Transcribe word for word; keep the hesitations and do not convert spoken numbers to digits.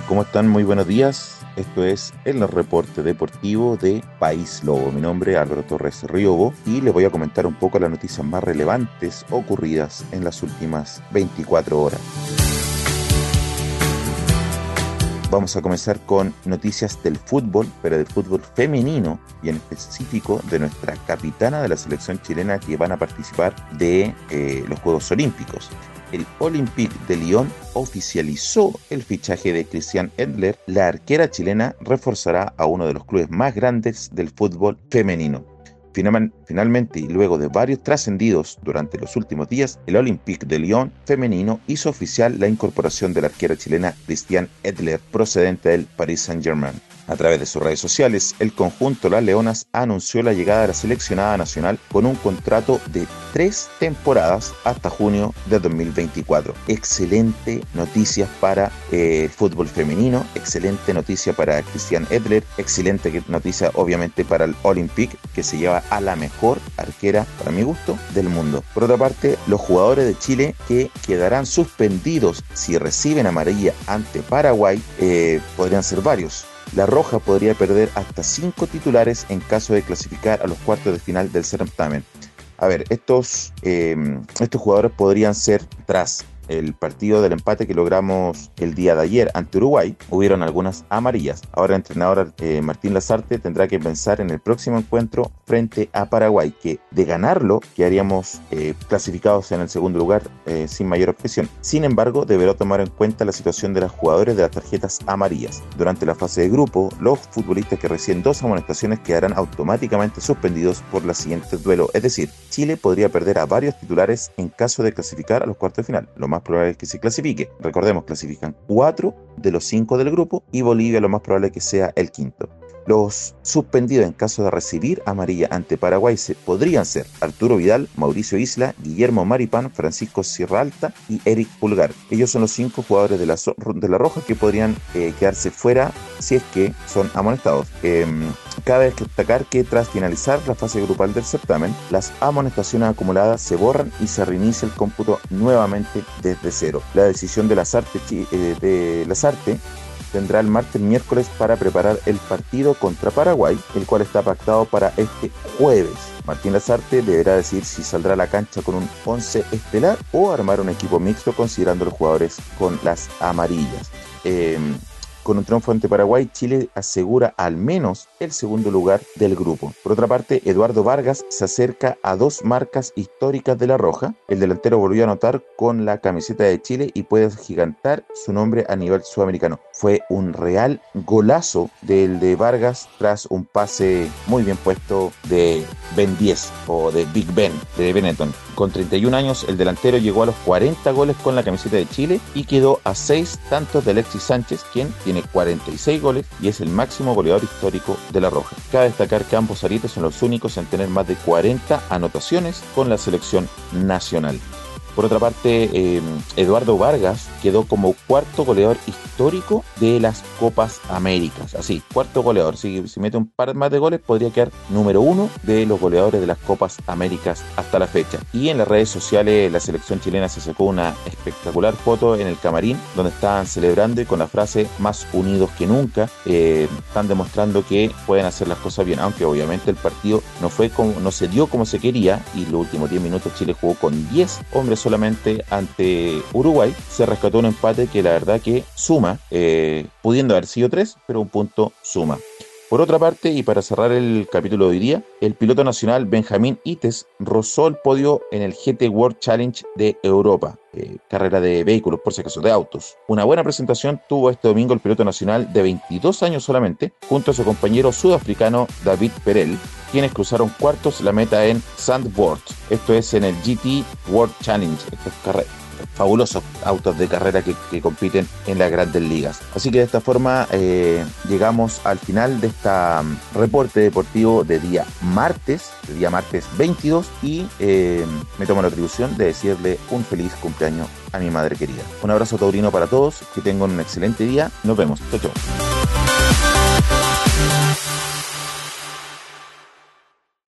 ¿Cómo están? Muy buenos días. Esto es el reporte deportivo de País Lobo. Mi nombre es Álvaro Torres Riobo y les voy a comentar un poco las noticias más relevantes ocurridas en las últimas veinticuatro horas. Vamos a comenzar con noticias del fútbol, pero del fútbol femenino y en específico de nuestra capitana de la selección chilena que van a participar de eh, los Juegos Olímpicos. El Olympique de Lyon oficializó el fichaje de Christiane Endler. La arquera chilena reforzará a uno de los clubes más grandes del fútbol femenino. Finalmente, y luego de varios trascendidos durante los últimos días, el Olympique de Lyon femenino hizo oficial la incorporación de la arquera chilena Christiane Endler, procedente del Paris Saint-Germain. A través de sus redes sociales, el conjunto Las Leonas anunció la llegada de la seleccionada nacional con un contrato de tres temporadas hasta junio de dos mil veinticuatro. Excelente noticia para eh, el fútbol femenino, excelente noticia para Christiane Endler, excelente noticia obviamente para el Olympique, que se lleva a la mejor arquera, para mi gusto, del mundo. Por otra parte, los jugadores de Chile que quedarán suspendidos si reciben amarilla ante Paraguay eh, podrían ser varios. La Roja podría perder hasta cinco titulares en caso de clasificar a los cuartos de final del certamen. A ver, estos, eh, estos jugadores podrían ser tras el partido del empate que logramos el día de ayer ante Uruguay, hubieron algunas amarillas. Ahora el entrenador eh, Martín Lazarte tendrá que pensar en el próximo encuentro frente a Paraguay, que de ganarlo quedaríamos eh, clasificados en el segundo lugar eh, sin mayor objeción. Sin embargo, deberá tomar en cuenta la situación de los jugadores de las tarjetas amarillas. Durante la fase de grupo, los futbolistas que reciben dos amonestaciones quedarán automáticamente suspendidos por los siguientes duelos. Es decir, Chile podría perder a varios titulares en caso de clasificar a los cuartos de final. Lo más probable es que se clasifique. Recordemos, clasifican cuatro de los cinco del grupo y Bolivia lo más probable es que sea el quinto. Los suspendidos en caso de recibir amarilla ante Paraguay se podrían ser Arturo Vidal, Mauricio Isla, Guillermo Maripán, Francisco Sierra Alta y Eric Pulgar. Ellos son los cinco jugadores de la, de la Roja que podrían eh, quedarse fuera si es que son amonestados. Eh, cabe destacar que tras finalizar la fase grupal del certamen, las amonestaciones acumuladas se borran y se reinicia el cómputo nuevamente desde cero. La decisión de Lazarte, eh, de Lazarte tendrá el martes y miércoles para preparar el partido contra Paraguay, el cual está pactado para este jueves. Martín Lazarte deberá decidir si saldrá a la cancha con un once estelar o armar un equipo mixto considerando los jugadores con las amarillas. Eh, Con un triunfo ante Paraguay, Chile asegura al menos el segundo lugar del grupo. Por otra parte, Eduardo Vargas se acerca a dos marcas históricas de la Roja. El delantero volvió a anotar con la camiseta de Chile y puede agigantar su nombre a nivel sudamericano. Fue un real golazo del de Vargas tras un pase muy bien puesto de Ben diez o de Big Ben, de Benetton. Con treinta y un años, el delantero llegó a los cuarenta goles con la camiseta de Chile y quedó a seis tantos de Alexis Sánchez, quien tiene cuarenta y seis goles y es el máximo goleador histórico de la Roja. Cabe destacar que ambos aritos son los únicos en tener más de cuarenta anotaciones con la selección nacional. Por otra parte, eh, Eduardo Vargas quedó como cuarto goleador histórico de las Copas Américas. Así, cuarto goleador. Si, si mete un par más de goles, podría quedar número uno de los goleadores de las Copas Américas hasta la fecha. Y en las redes sociales, la selección chilena se sacó una espectacular foto en el camarín, donde estaban celebrando y con la frase "más unidos que nunca". Eh, están demostrando que pueden hacer las cosas bien, aunque obviamente el partido no fue como, no se dio como se quería, y los últimos diez minutos Chile jugó con diez hombres solamente ante Uruguay. Se rescató un empate que la verdad que suma, eh, pudiendo haber sido tres, pero un punto suma. Por otra parte, y para cerrar el capítulo de hoy día, el piloto nacional Benjamín Ites rozó el podio en el G T World Challenge de Europa, eh, carrera de vehículos, por si acaso, de autos. Una buena presentación tuvo este domingo el piloto nacional de veintidós años solamente, junto a su compañero sudafricano David Perel, quienes cruzaron cuartos la meta en Zandvoort. Esto es en el G T World Challenge. Esto es carrera. Fabulosos autos de carrera que, que compiten en las grandes ligas. Así que de esta forma eh, llegamos al final de este um, reporte deportivo de día martes, de día martes veintidós, y eh, me tomo la atribución de decirle un feliz cumpleaños a mi madre querida. Un abrazo taurino para todos, que tengan un excelente día, nos vemos, chau chau.